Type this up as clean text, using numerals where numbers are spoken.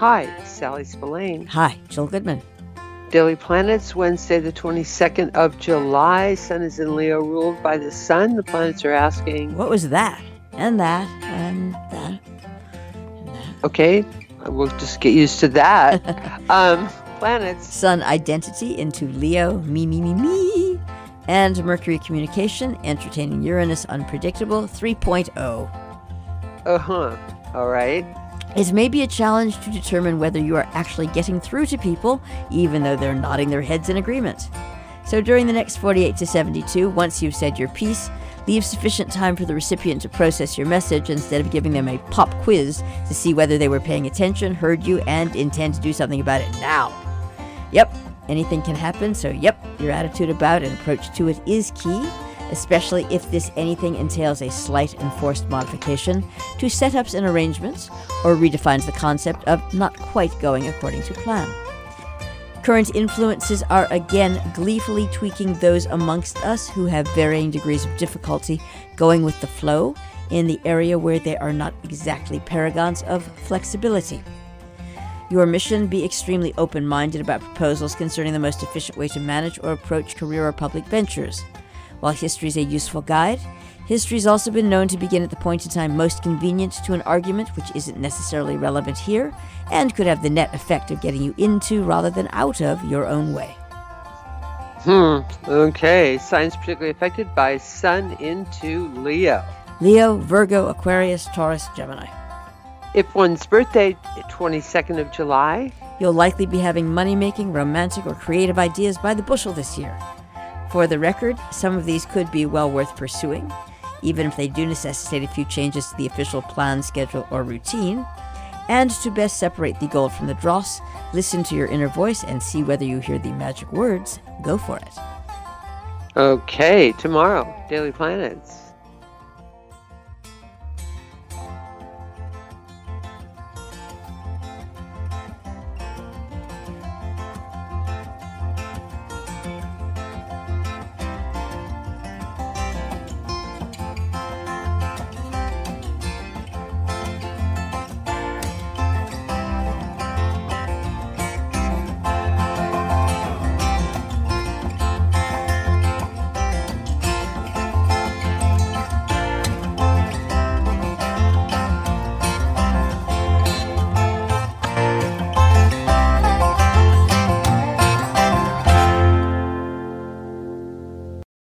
Hi, Sally Spillane. Hi, Jill Goodman. Daily Planets, Wednesday, the 22nd of July. Sun is in Leo, ruled by the sun. The planets are asking... What was that? And that, and that, and that. Okay, we'll just get used to that. Planets. Sun identity into Leo, me. And Mercury communication, entertaining Uranus, unpredictable, 3.0. All right. It may be a challenge to determine whether you are actually getting through to people, even though they're nodding their heads in agreement. So during the next 48 to 72, once you've said your piece, leave sufficient time for the recipient to process your message instead of giving them a pop quiz to see whether they were paying attention, heard you, and intend to do something about it now. Yep, anything can happen, so your attitude about and approach to it is key, especially if this anything entails a slight enforced modification to setups and arrangements, or redefines the concept of not quite going according to plan. Current influences are again gleefully tweaking those amongst us who have varying degrees of difficulty going with the flow in the area where they are not exactly paragons of flexibility. Your mission: be extremely open-minded about proposals concerning the most efficient way to manage or approach career or public ventures. While history is a useful guide, history has also been known to begin at the point in time most convenient to an argument which isn't necessarily relevant here, and could have the net effect of getting you into rather than out of your own way. Okay. Signs particularly affected by Sun into Leo. Leo, Virgo, Aquarius, Taurus, Gemini. If one's birthday, 22nd of July. You'll likely be having money-making, romantic, or creative ideas by the bushel this year. For the record, some of these could be well worth pursuing, even if they do necessitate a few changes to the official plan, schedule, or routine. And to best separate the gold from the dross, listen to your inner voice and see whether you hear the magic words. Go for it. Okay, tomorrow, Daily Planets.